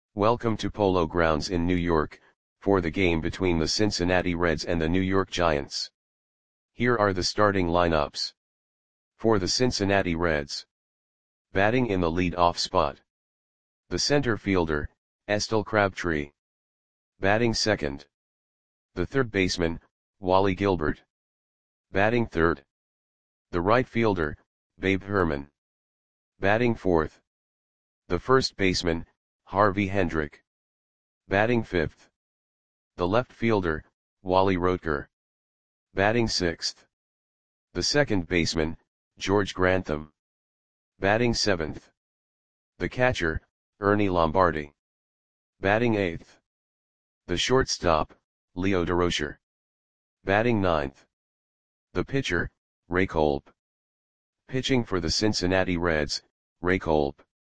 Welcome to Polo Grounds in New York, for the game between the Cincinnati Reds and the New York Giants. Here are the starting lineups. For the Cincinnati Reds. Batting in the lead-off spot. The center fielder, Estelle Crabtree. Batting second. The third baseman, Wally Gilbert. Batting third. The right fielder, Babe Herman. Batting fourth. The first baseman, Harvey Hendrick. Batting fifth. The left fielder, Wally Roetger. Batting sixth. The second baseman, George Grantham. Batting seventh. The catcher, Ernie Lombardi. Batting eighth. The shortstop, Leo Durocher. Batting ninth. The pitcher, Ray Kolb. Pitching for the Cincinnati Reds, Ray Kolb.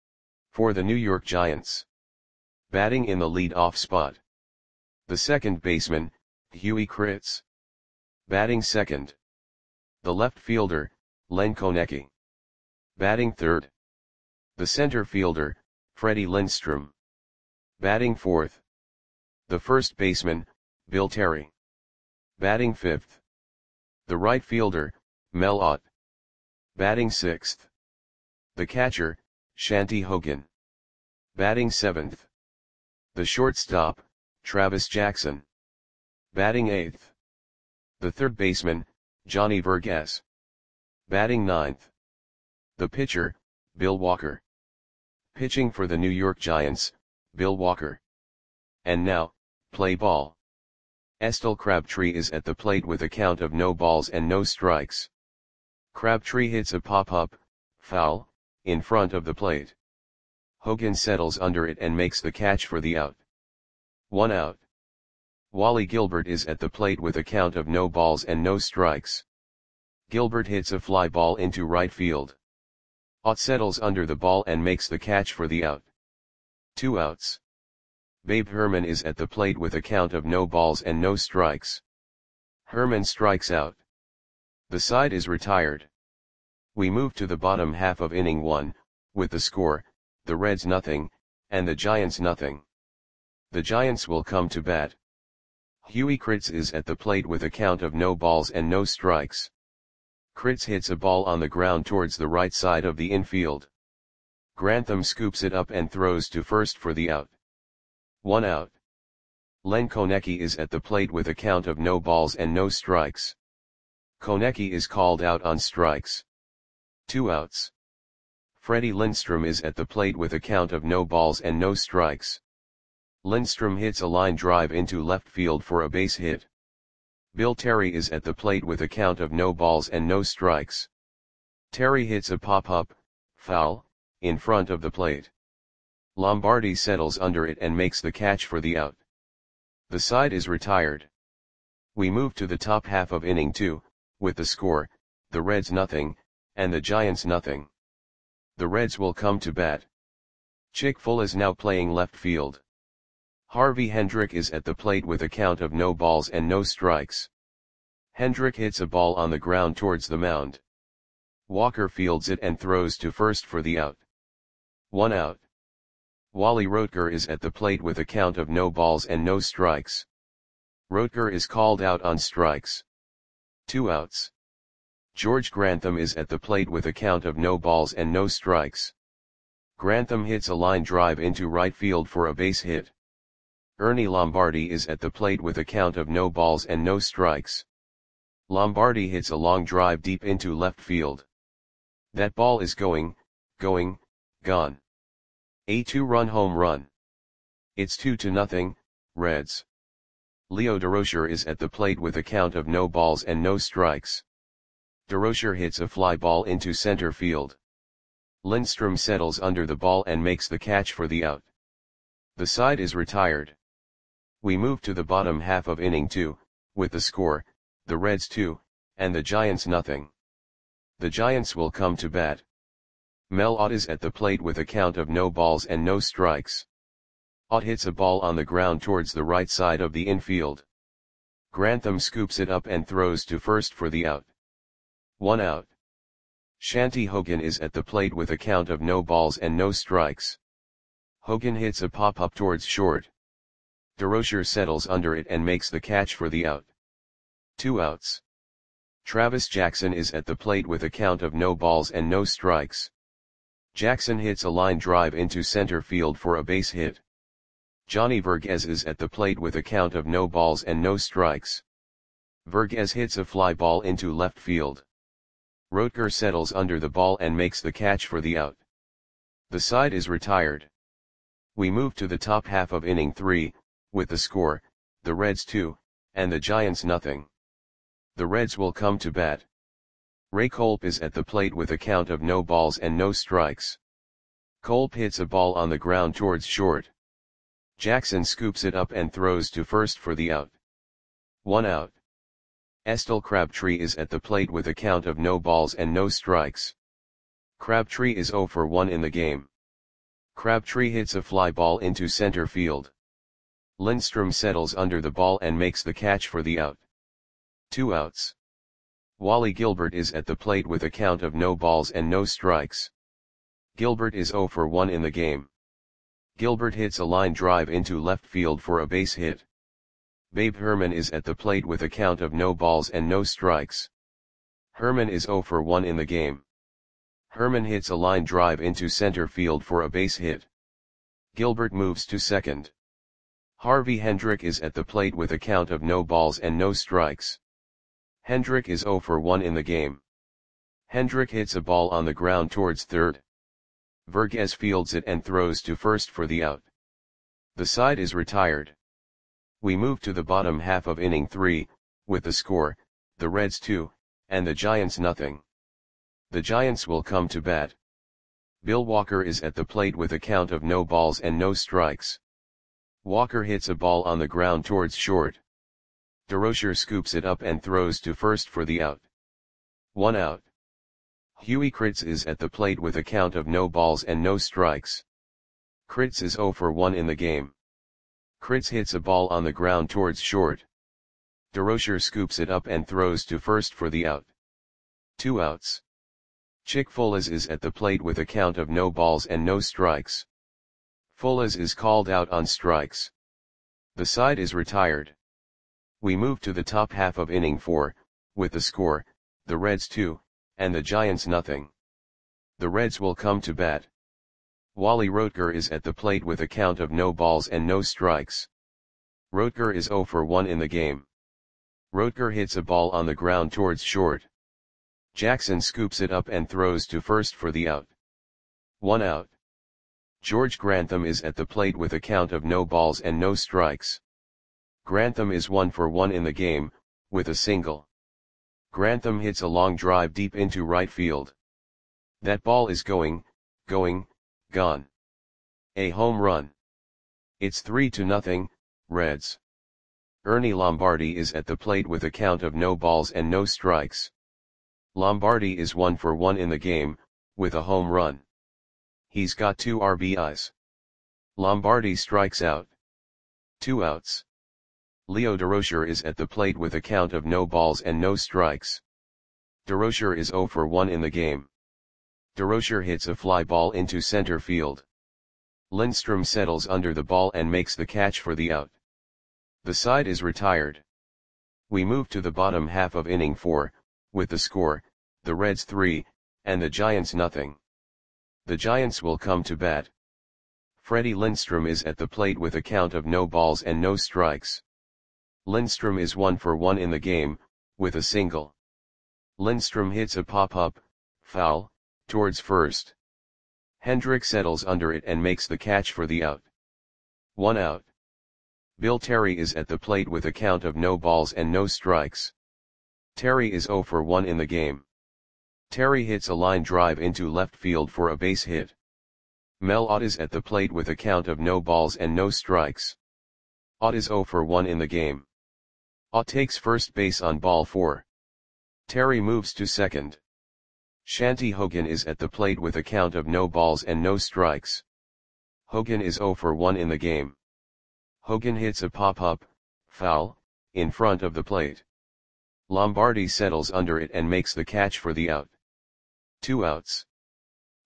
For the New York Giants. Batting in the lead-off spot. The second baseman, Huey Kritz. Batting second. The left fielder, Len Konecki. Batting third. The center fielder, Freddie Lindstrom. Batting fourth. The first baseman, Bill Terry. Batting fifth. The right fielder, Mel Ott. Batting sixth. The catcher, Shanty Hogan. Batting seventh. The shortstop, Travis Jackson. Batting eighth. The third baseman, Johnny Vergas. Batting ninth. The pitcher, Bill Walker. Pitching for the New York Giants, Bill Walker. And now, play ball. Estelle Crabtree is at the plate with a count of no balls and no strikes. Crabtree hits a pop-up, foul, in front of the plate. Hogan settles under it and makes the catch for the out. 1 out. Wally Gilbert is at the plate with a count of no balls and no strikes. Gilbert hits a fly ball into right field. Ott settles under the ball and makes the catch for the out. 2 outs. Babe Herman is at the plate with a count of no balls and no strikes. Herman strikes out. The side is retired. We move to the bottom half of inning 1, with the score, the Reds nothing, and the Giants nothing. The Giants will come to bat. Huey Kritz is at the plate with a count of no balls and no strikes. Kritz hits a ball on the ground towards the right side of the infield. Grantham scoops it up and throws to first for the out. 1 out. Len Konecki is at the plate with a count of no balls and no strikes. Konecki is called out on strikes. 2 outs. Freddie Lindstrom is at the plate with a count of no balls and no strikes. Lindstrom hits a line drive into left field for a base hit. Bill Terry is at the plate with a count of no balls and no strikes. Terry hits a pop-up, foul, in front of the plate. Lombardi settles under it and makes the catch for the out. The side is retired. We move to the top half of inning 2, with the score, the Reds nothing, and the Giants nothing. The Reds will come to bat. Chick-fil is now playing left field. Harvey Hendrick is at the plate with a count of no balls and no strikes. Hendrick hits a ball on the ground towards the mound. Walker fields it and throws to first for the out. 1 out. Wally Roetger is at the plate with a count of no balls and no strikes. Roetger is called out on strikes. 2 outs. George Grantham is at the plate with a count of no balls and no strikes. Grantham hits a line drive into right field for a base hit. Ernie Lombardi is at the plate with a count of no balls and no strikes. Lombardi hits a long drive deep into left field. That ball is gone. A 2-run home run. It's 2-0, Reds. Leo Durocher is at the plate with a count of no balls and no strikes. Durocher hits a fly ball into center field. Lindstrom settles under the ball and makes the catch for the out. The side is retired. We move to the bottom half of inning 2, with the score, the Reds 2, and the Giants nothing. The Giants will come to bat. Mel Ott is at the plate with a count of no balls and no strikes. Ott hits a ball on the ground towards the right side of the infield. Grantham scoops it up and throws to first for the out. 1 out. Shanty Hogan is at the plate with a count of no balls and no strikes. Hogan hits a pop-up towards short. DeRocher settles under it and makes the catch for the out. 2 outs. Travis Jackson is at the plate with a count of no balls and no strikes. Jackson hits a line drive into center field for a base hit. Johnny Verghese is at the plate with a count of no balls and no strikes. Verghese hits a fly ball into left field. Rotker settles under the ball and makes the catch for the out. The side is retired. We move to the top half of inning 3, with the score, the Reds 2, and the Giants nothing. The Reds will come to bat. Ray Kolb is at the plate with a count of no balls and no strikes. Kolb hits a ball on the ground towards short. Jackson scoops it up and throws to first for the out. 1 out. Estelle Crabtree is at the plate with a count of no balls and no strikes. Crabtree is 0 for 1 in the game. Crabtree hits a fly ball into center field. Lindstrom settles under the ball and makes the catch for the out. 2 outs. Wally Gilbert is at the plate with a count of no balls and no strikes. Gilbert is 0 for 1 in the game. Gilbert hits a line drive into left field for a base hit. Babe Herman is at the plate with a count of no balls and no strikes. Herman is 0 for 1 in the game. Herman hits a line drive into center field for a base hit. Gilbert moves to second. Harvey Hendrick is at the plate with a count of no balls and no strikes. Hendrick is 0 for 1 in the game. Hendrick hits a ball on the ground towards third. Verghese fields it and throws to first for the out. The side is retired. We move to the bottom half of inning 3, with the score, the Reds 2, and the Giants nothing. The Giants will come to bat. Bill Walker is at the plate with a count of no balls and no strikes. Walker hits a ball on the ground towards short. DeRocher scoops it up and throws to first for the out. 1 out. Huey Kritz is at the plate with a count of no balls and no strikes. Kritz is 0 for 1 in the game. Kritz hits a ball on the ground towards short. DeRocher scoops it up and throws to first for the out. 2 outs. Chick Fullers is at the plate with a count of no balls and no strikes. Fullers is called out on strikes. The side is retired. We move to the top half of inning 4, with the score, the Reds 2, and the Giants nothing. The Reds will come to bat. Wally Rotker is at the plate with a count of no balls and no strikes. Rotker is 0 for 1 in the game. Rotker hits a ball on the ground towards short. Jackson scoops it up and throws to first for the out. 1 out. George Grantham is at the plate with a count of no balls and no strikes. Grantham is 1 for 1 in the game, with a single. Grantham hits a long drive deep into right field. That ball is gone. A home run. It's 3-0, Reds. Ernie Lombardi is at the plate with a count of no balls and no strikes. Lombardi is 1 for 1 in the game, with a home run. He's got 2 RBIs. Lombardi strikes out. 2 outs. Leo DeRocher is at the plate with a count of no balls and no strikes. DeRocher is 0 for 1 in the game. DeRocher hits a fly ball into center field. Lindstrom settles under the ball and makes the catch for the out. The side is retired. We move to the bottom half of inning 4, with the score, the Reds 3, and the Giants nothing. The Giants will come to bat. Freddie Lindstrom is at the plate with a count of no balls and no strikes. Lindstrom is 1 for 1 in the game, with a single. Lindstrom hits a pop-up, foul, towards first. Hendrick settles under it and makes the catch for the out. 1 out. Bill Terry is at the plate with a count of no balls and no strikes. Terry is 0 for 1 in the game. Terry hits a line drive into left field for a base hit. Mel Ott is at the plate with a count of no balls and no strikes. Ott is 0 for 1 in the game. Ott takes first base on ball 4. Terry moves to second. Shanty Hogan is at the plate with a count of no balls and no strikes. Hogan is 0 for 1 in the game. Hogan hits a pop-up, foul, in front of the plate. Lombardi settles under it and makes the catch for the out. 2 outs.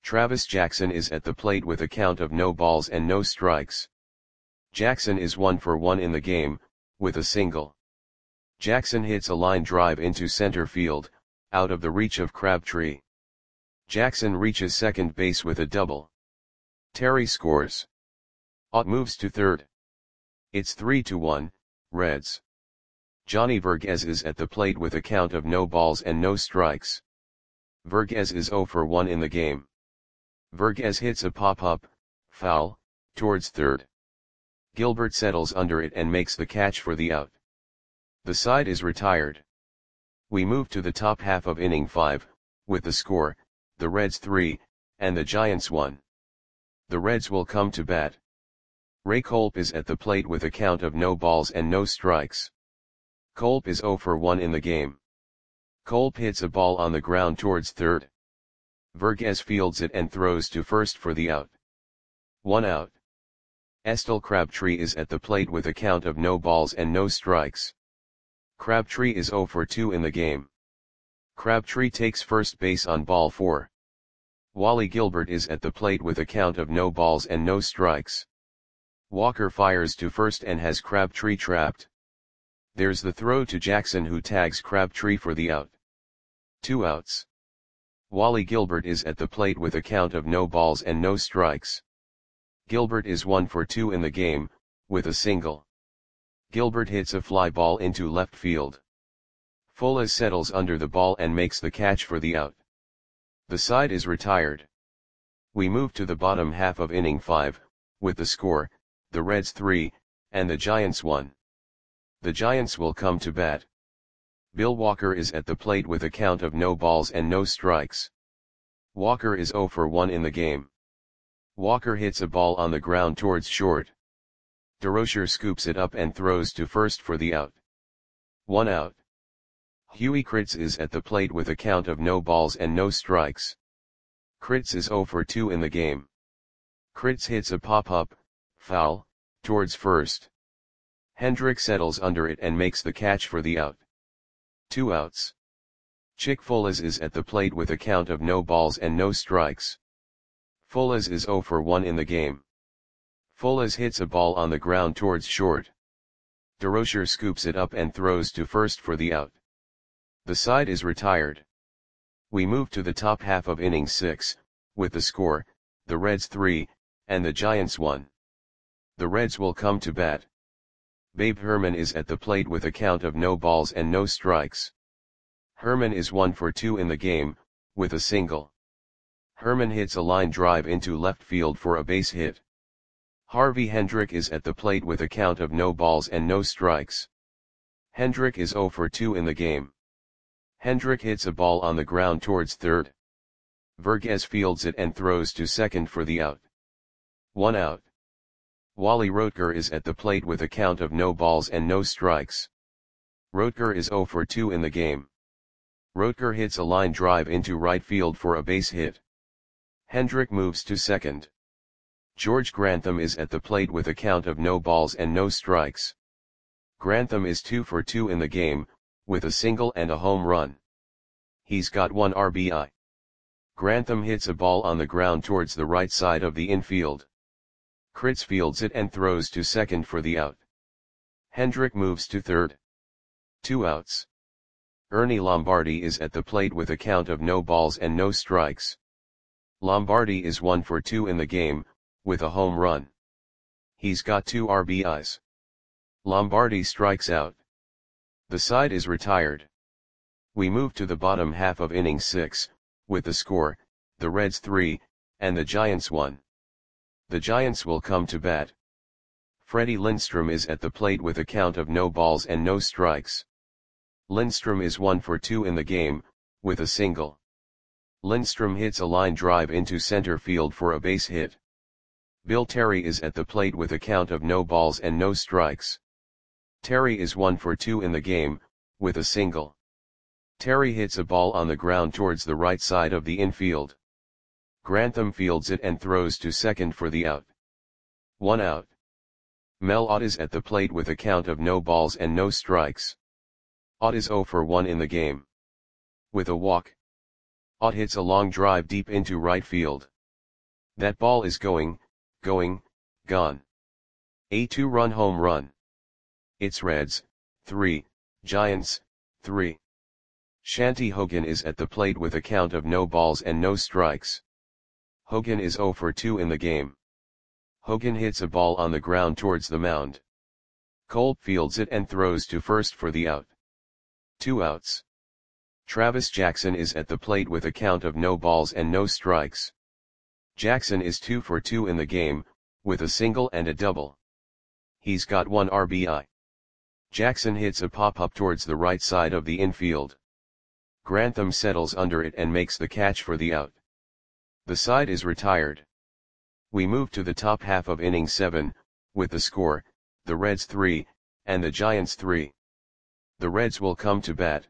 Travis Jackson is at the plate with a count of no balls and no strikes. Jackson is 1 for 1 in the game, with a single. Jackson hits a line drive into center field, out of the reach of Crabtree. Jackson reaches second base with a double. Terry scores. Ott moves to third. It's 3-1, Reds. Johnny Verghese is at the plate with a count of no balls and no strikes. Verghese is 0 for 1 in the game. Verghese hits a pop-up, foul, towards third. Gilbert settles under it and makes the catch for the out. The side is retired. We move to the top half of inning 5, with the score, the Reds 3, and the Giants 1. The Reds will come to bat. Ray Kolb is at the plate with a count of no balls and no strikes. Kolb is 0 for 1 in the game. Kolb hits a ball on the ground towards third. Verghese fields it and throws to first for the out. 1 out. Estelle Crabtree is at the plate with a count of no balls and no strikes. Crabtree is 0 for 2 in the game. Crabtree takes first base on ball 4. Wally Gilbert is at the plate with a count of no balls and no strikes. Walker fires to first and has Crabtree trapped. There's the throw to Jackson, who tags Crabtree for the out. 2 outs. Wally Gilbert is at the plate with a count of no balls and no strikes. Gilbert is 1 for 2 in the game, with a single. Gilbert hits a fly ball into left field. Fuller settles under the ball and makes the catch for the out. The side is retired. We move to the bottom half of inning 5, with the score, the Reds 3, and the Giants 1. The Giants will come to bat. Bill Walker is at the plate with a count of no balls and no strikes. Walker is 0 for 1 in the game. Walker hits a ball on the ground towards short. DeRocher scoops it up and throws to first for the out. 1 out. Huey Kritz is at the plate with a count of no balls and no strikes. Kritz is 0 for 2 in the game. Kritz hits a pop-up, foul, towards first. Hendrick settles under it and makes the catch for the out. 2 outs. Chick Folas is at the plate with a count of no balls and no strikes. Folas is 0 for 1 in the game. Folas hits a ball on the ground towards short. DeRocher scoops it up and throws to first for the out. The side is retired. We move to the top half of inning 6, with the score, the Reds 3, and the Giants 1. The Reds will come to bat. Babe Herman is at the plate with a count of no balls and no strikes. Herman is 1 for 2 in the game, with a single. Herman hits a line drive into left field for a base hit. Harvey Hendrick is at the plate with a count of no balls and no strikes. Hendrick is 0 for 2 in the game. Hendrick hits a ball on the ground towards third. Verghese fields it and throws to second for the out. 1 out. Wally Roetger is at the plate with a count of no balls and no strikes. Roetger is 0 for 2 in the game. Roetger hits a line drive into right field for a base hit. Hendrick moves to second. George Grantham is at the plate with a count of no balls and no strikes. Grantham is 2 for 2 in the game, with a single and a home run. He's got 1 RBI. Grantham hits a ball on the ground towards the right side of the infield. Kritz fields it and throws to second for the out. Hendrick moves to third. 2 outs. Ernie Lombardi is at the plate with a count of no balls and no strikes. Lombardi is 1 for 2 in the game, with a home run. He's got 2 RBIs. Lombardi strikes out. The side is retired. We move to the bottom half of inning 6, with the score, the Reds 3, and the Giants 1. The Giants will come to bat. Freddie Lindstrom is at the plate with a count of no balls and no strikes. Lindstrom is 1 for 2 in the game, with a single. Lindstrom hits a line drive into center field for a base hit. Bill Terry is at the plate with a count of no balls and no strikes. Terry is 1 for 2 in the game, with a single. Terry hits a ball on the ground towards the right side of the infield. Grantham fields it and throws to second for the out. 1 out. Mel Ott is at the plate with a count of no balls and no strikes. Ott is 0 for 1 in the game. With a walk. Ott hits a long drive deep into right field. That ball is going, gone. A 2-run home run. It's Reds, 3, Giants, 3. Shanti Hogan is at the plate with a count of no balls and no strikes. Hogan is 0 for 2 in the game. Hogan hits a ball on the ground towards the mound. Kolb fields it and throws to first for the out. 2 outs. Travis Jackson is at the plate with a count of no balls and no strikes. Jackson is 2 for 2 in the game, with a single and a double. He's got 1 RBI. Jackson hits a pop-up towards the right side of the infield. Grantham settles under it and makes the catch for the out. The side is retired. We move to the top half of inning 7, with the score, the Reds 3, and the Giants 3. The Reds will come to bat.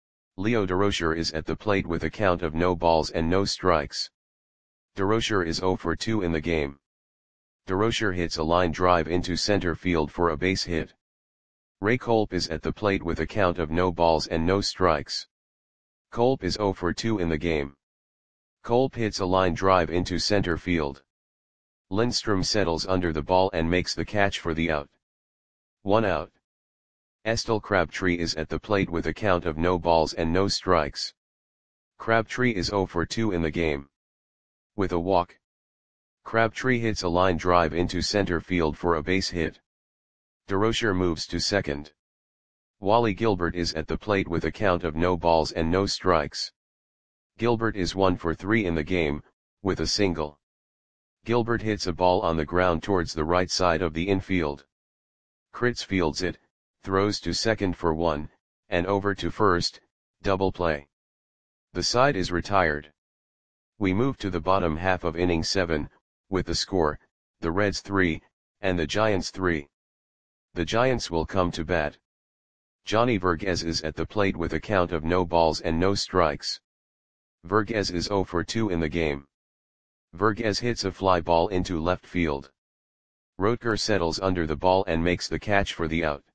Leo Durocher is at the plate with a count of no balls and no strikes. Durocher is 0 for 2 in the game. Durocher hits a line drive into center field for a base hit. Ray Kolb is at the plate with a count of no balls and no strikes. Kolb is 0 for 2 in the game. Kolb hits a line drive into center field. Lindstrom settles under the ball and makes the catch for the out. 1 out. Estelle Crabtree is at the plate with a count of no balls and no strikes. Crabtree is 0 for 2 in the game. With a walk, Crabtree hits a line drive into center field for a base hit. Durocher moves to second. Wally Gilbert is at the plate with a count of no balls and no strikes. Gilbert is 1 for 3 in the game, with a single. Gilbert hits a ball on the ground towards the right side of the infield. Kritz fields it, throws to second for 1, and over to first, double play. The side is retired. We move to the bottom half of inning 7, with the score, the Reds 3, and the Giants 3. The Giants will come to bat. Johnny Verghese is at the plate with a count of no balls and no strikes. Verghese is 0 for 2 in the game. Verghese hits a fly ball into left field. Rotker settles under the ball and makes the catch for the out.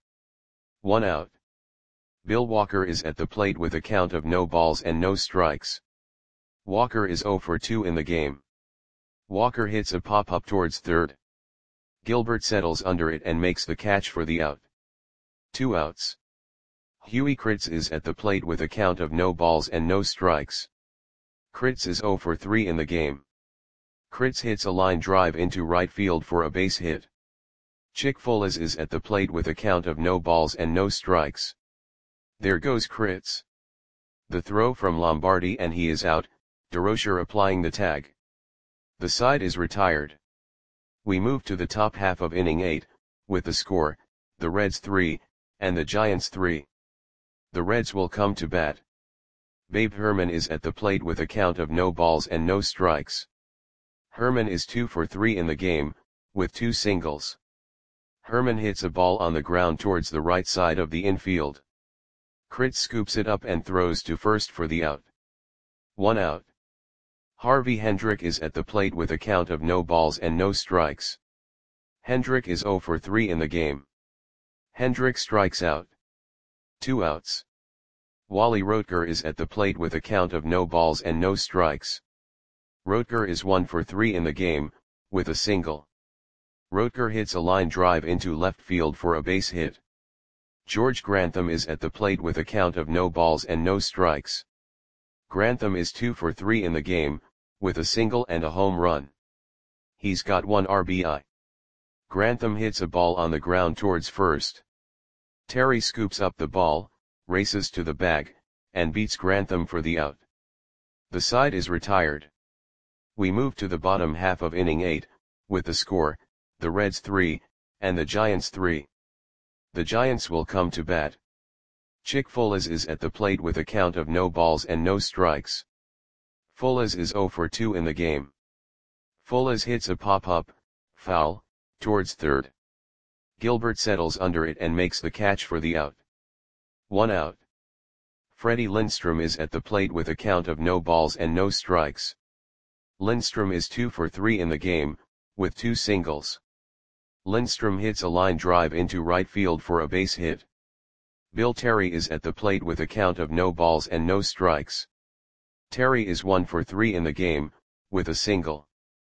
1 out. Bill Walker is at the plate with a count of no balls and no strikes. Walker is 0 for 2 in the game. Walker hits a pop-up towards third. Gilbert settles under it and makes the catch for the out. 2 outs. Huey Kritz is at the plate with a count of no balls and no strikes. Kritz is 0 for 3 in the game. Kritz hits a line drive into right field for a base hit. Chick Folas is at the plate with a count of no balls and no strikes. There goes Kritz. The throw from Lombardi and he is out, Durocher applying the tag. The side is retired. We move to the top half of inning 8, with the score, the Reds 3, and the Giants 3. The Reds will come to bat. Babe Herman is at the plate with a count of no balls and no strikes. Herman is 2 for 3 in the game, with 2 singles. Herman hits a ball on the ground towards the right side of the infield. Kritz scoops it up and throws to first for the out. 1 out. Harvey Hendrick is at the plate with a count of no balls and no strikes. Hendrick is 0 for 3 in the game. Hendrick strikes out. 2 outs. Wally Rotker is at the plate with a count of no balls and no strikes. Rotker is 1 for 3 in the game, with a single. Rotker hits a line drive into left field for a base hit. George Grantham is at the plate with a count of no balls and no strikes. Grantham is 2 for 3 in the game, with a single and a home run. He's got 1 RBI. Grantham hits a ball on the ground towards first. Terry scoops up the ball, races to the bag, and beats Grantham for the out. The side is retired. We move to the bottom half of inning 8, with the score, the Reds 3, and the Giants 3. The Giants will come to bat. Chick Folas is at the plate with a count of no balls and no strikes. Folas is 0 for 2 in the game. Folas hits a pop-up, foul, towards third. Gilbert settles under it and makes the catch for the out. 1 out. Freddie Lindstrom is at the plate with a count of no balls and no strikes. Lindstrom is 2 for 3 in the game, with 2 singles. Lindstrom hits a line drive into right field for a base hit. Bill Terry is at the plate with a count of no balls and no strikes. Terry is 1 for 3 in the game, with a single.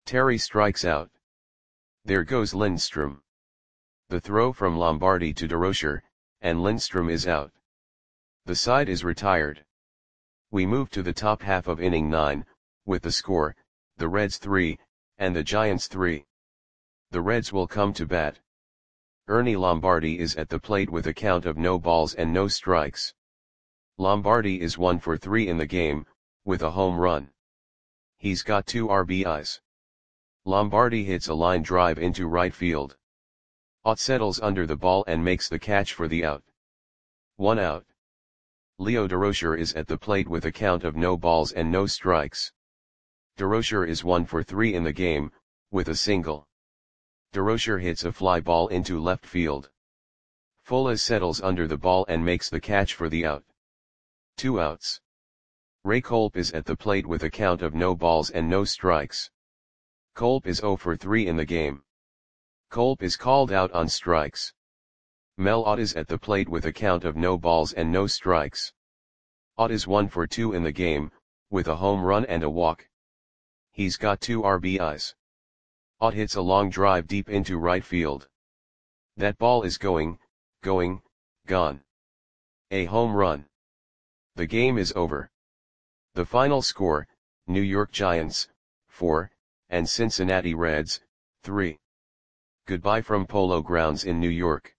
Terry strikes out. There goes Lindstrom. The throw from Lombardi to DeRocher, and Lindstrom is out. The side is retired. We move to the top half of inning 9, with the score, the Reds 3, and the Giants 3. The Reds will come to bat. Ernie Lombardi is at the plate with a count of no balls and no strikes. Lombardi is 1 for 3 in the game, with a home run. He's got 2 RBIs. Lombardi hits a line drive into right field. Ott settles under the ball and makes the catch for the out. 1 out. Leo Durocher is at the plate with a count of no balls and no strikes. Durocher is 1 for 3 in the game, with a single. Durocher hits a fly ball into left field. Fuller settles under the ball and makes the catch for the out. 2 outs. Ray Kolb is at the plate with a count of no balls and no strikes. Kolb is 0 for 3 in the game. Kolb is called out on strikes. Mel Ott is at the plate with a count of no balls and no strikes. Ott is 1 for 2 in the game, with a home run and a walk. He's got 2 RBIs. Ott hits a long drive deep into right field. That ball is going, gone. A home run. The game is over. The final score, New York Giants, 4, and Cincinnati Reds, 3. Goodbye from Polo Grounds in New York.